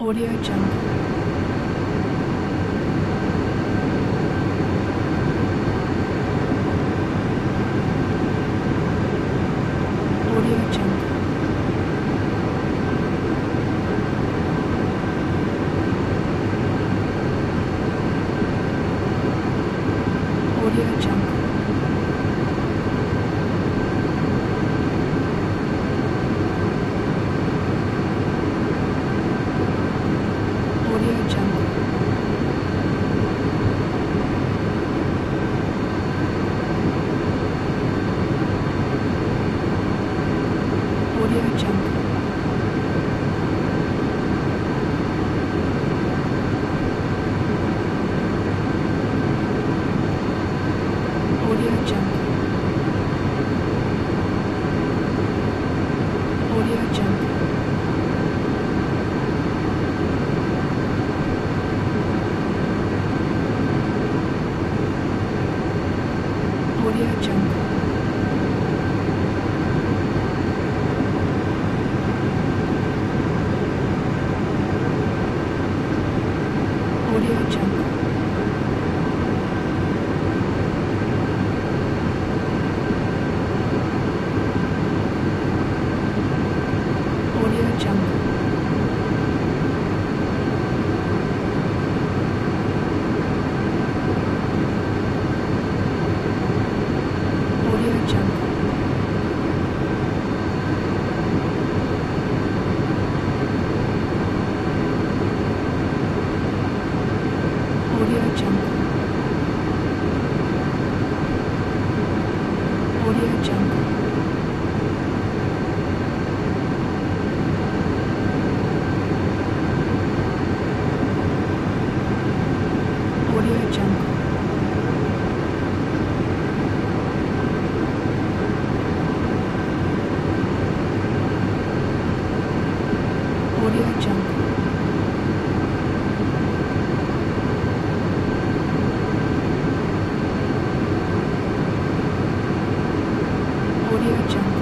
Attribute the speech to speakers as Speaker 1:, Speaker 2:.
Speaker 1: Audio Jungle. Audio Jungle. Audio Jungle. Audio Jungle. Audio Jungle. Audio Jungle. Audio Jungle. Audio Jungle. Audio Jungle. Audio Jungle. Audio Jungle. Audio Jungle. Audio Jungle. Audio Jungle. Audio Jungle. Audio Jungle.